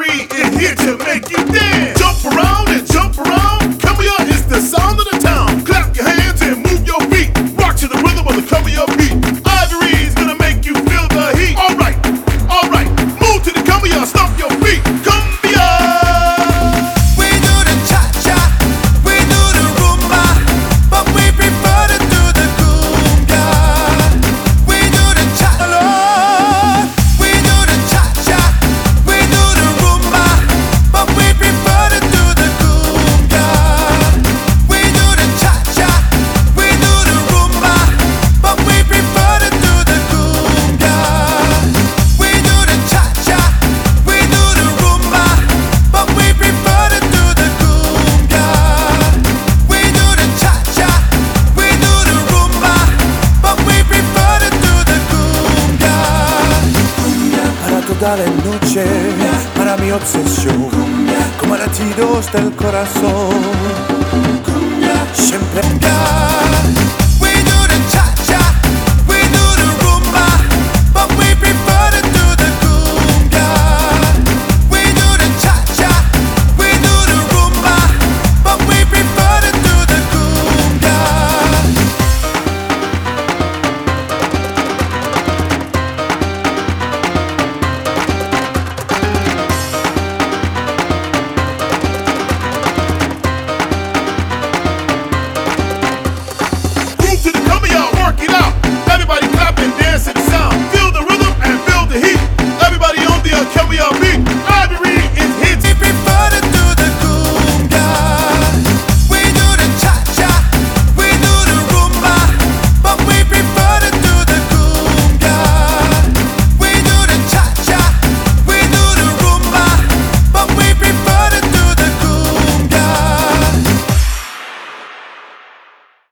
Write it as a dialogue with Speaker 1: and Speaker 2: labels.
Speaker 1: Ivory is here to make you dance. Jump around and jump around. Cumbia is the sound of the town. Clap your hands and move your feet. Rock to the rhythm of the Cumbia beat. Ivory is gonna make you feel the heat. All right, move to the Cumbia, stomp your feet. Cumbia.
Speaker 2: We do the cha-cha, we do the rumba, but we prefer to do the cumbia. We do the cha-cha, we do the cha-cha, we do the rumba, but we prefer to do the cumbia. We do the cha-cha, we do the rumba, but we prefer to do the cumbia. We do the cha-cha, we do the rumba, but we prefer to do the cumbia. We do the cha-cha, we do the rumba, but we prefer to do the cumbia.
Speaker 3: Para toda la noche, para mi obsesión, como latidos del corazón, siempre.